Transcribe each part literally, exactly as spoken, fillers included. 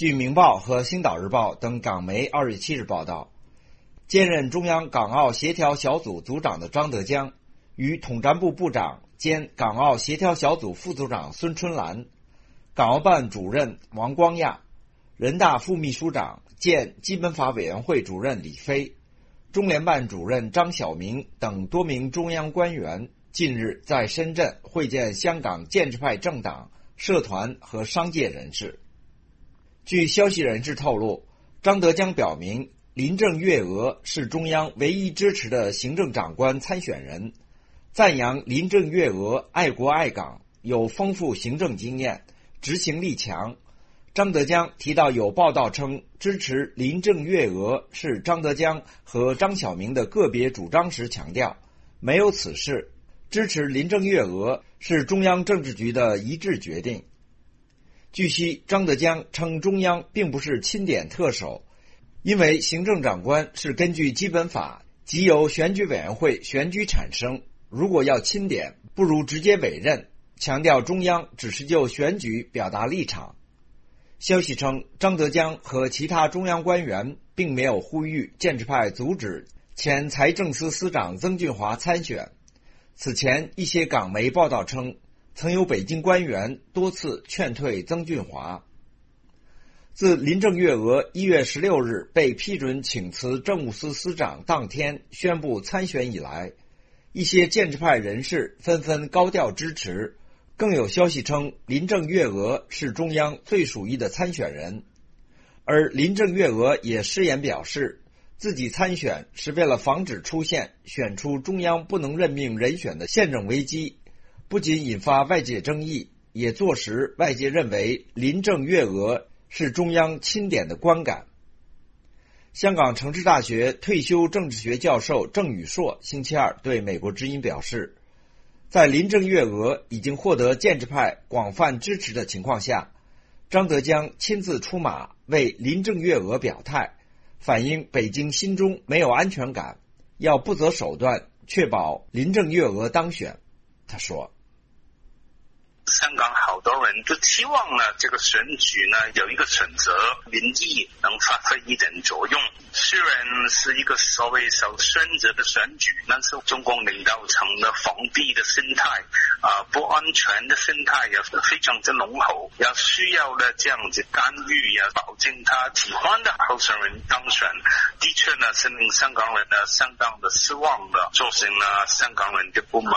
据《明报》和《星岛日报》等港媒二月七日报道，兼任中央港澳协调小组组长的张德江与统战部部长兼港澳协调小组副组长孙春兰、港澳办主任王光亚、人大副秘书长兼基本法委员会主任李飞、中联办主任张晓明等多名中央官员近日在深圳会见香港建制派政党、社团和商界人士。据消息人士透露，张德江表明林郑月娥是中央唯一支持的行政长官参选人，赞扬林郑月娥爱国爱港，有丰富行政经验，执行力强。张德江提到有报道称支持林郑月娥是张德江和张晓明的个别主张时强调，没有此事，支持林郑月娥是中央政治局的一致决定。据悉，张德江称中央并不是钦点特首，因为行政长官是根据基本法即由选举委员会选举产生，如果要钦点，不如直接委任，强调中央只是就选举表达立场。消息称，张德江和其他中央官员并没有呼吁建制派阻止前财政司司长曾俊华参选。此前一些港媒报道称，曾有北京官员多次劝退曾俊华。自林郑月娥一月十六日被批准请辞政务司司长当天宣布参选以来，一些建制派人士纷纷高调支持，更有消息称林郑月娥是中央最属意的参选人。而林郑月娥也失言表示，自己参选是为了防止出现选出中央不能任命人选的宪政危机，不仅引发外界争议，也坐实外界认为林郑月娥是中央钦点的观感。香港城市大学退休政治学教授郑宇硕星期二对美国之音表示，在林郑月娥已经获得建制派广泛支持的情况下，张德江亲自出马为林郑月娥表态，反映北京心中没有安全感，要不择手段确保林郑月娥当选。他说， 香港好多人都期望呢，这个选举呢有一个选择，民意能发挥一点作用。虽然是一个所谓小选择的选举，但是中共领导层的防弊的心态啊、呃，不安全的心态也非常之浓厚，要需要呢这样子干预，要保证他喜欢的候选人当选，的确呢是令香港人呢相当的失望的，造成了香港人的不满。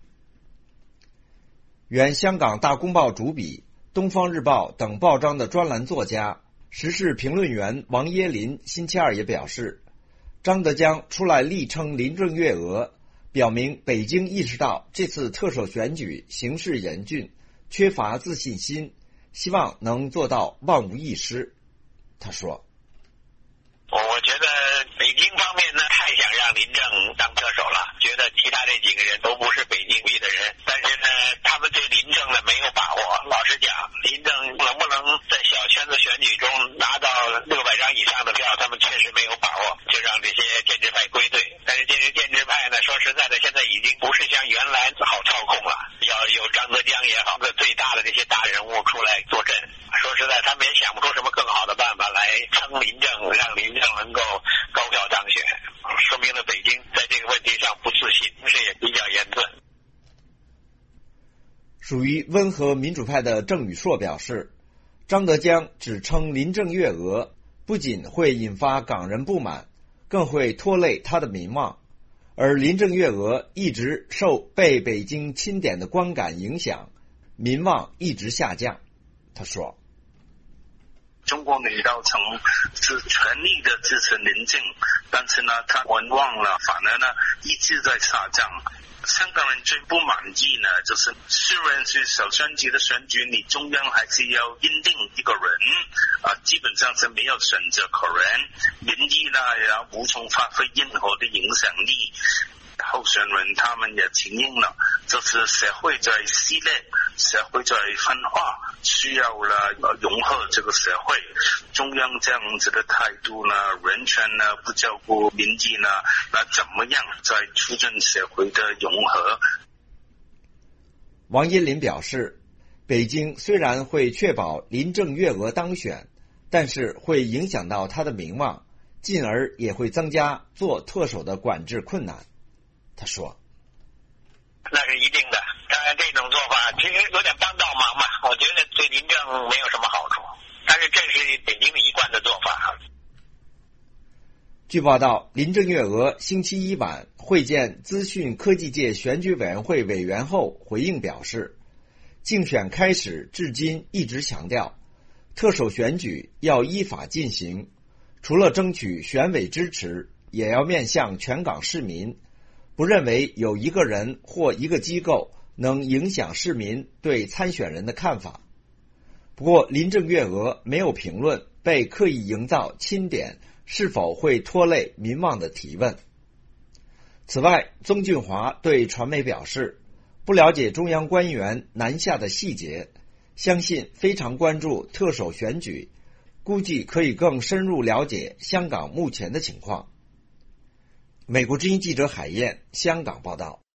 原香港大公报主笔、东方日报等报章的专栏作家、时事评论员王耶林星期二也表示，张德江出来力撑林郑月娥，表明北京意识到这次特首选举形势严峻，缺乏自信心，希望能做到万无一失。他说， 我觉得北京方面呢太想让林郑当特首了，觉得其他这几个人都不是北京裔的人，但是呢他们对林郑呢没有把握。老实讲，林郑能不能在小圈子选举中拿到六百张以上的票，他们确实没有把握，就让这些建制派归队。但是这些建制派呢，说实在的，现在已经不是像原来好操控了，要有张德江也好，最大的这些大人物出来坐镇。说实在，他们也想不出什么更好的办法来撑林郑，让林郑能够高票当选，说明了北京在这个问题上不自信，这也比较严峻。 属于温和民主派的郑宇硕表示，张德江只称林郑月娥，不仅会引发港人不满，更会拖累他的民望。而林郑月娥一直受被北京钦点的观感影响，民望一直下降。他说， 中国领导层是全力的支持林郑，但是呢他民望了反而呢一直在下降。香港人最不满意呢，就是虽然是小选举的选举，你中央还是要认定一个人啊、呃，基本上是没有选择可能，民意呢也无从发挥任何的影响力。候选人他们也承认了，就是社会在撕裂，社会在分化，需要了融合这个社会。中央这样子的态度呢，人权呢不照顾民意呢，那怎么样在促进社会的融合？ 王英林表示，北京虽然会确保林郑月娥当选， 但是会影响到他的名望，进而也会增加做特首的管制困难。他说：“ 那是一定的。当然，这种做法其实有点帮倒忙吧，我觉得对林郑没有什么好处。但是这是北京的一贯的做法。” 据报道，林郑月娥星期一晚会见资讯科技界选举委员会委员后回应表示，竞选开始至今一直强调，特首选举要依法进行，除了争取选委支持，也要面向全港市民，不认为有一个人或一个机构能影响市民对参选人的看法。不过，林郑月娥没有评论被刻意营造钦点是否会拖累民望的提问。此外，宗俊华对传媒表示，不了解中央官员南下的细节，相信非常关注特首选举，估计可以更深入了解香港目前的情况。美国之音记者海燕，香港报道。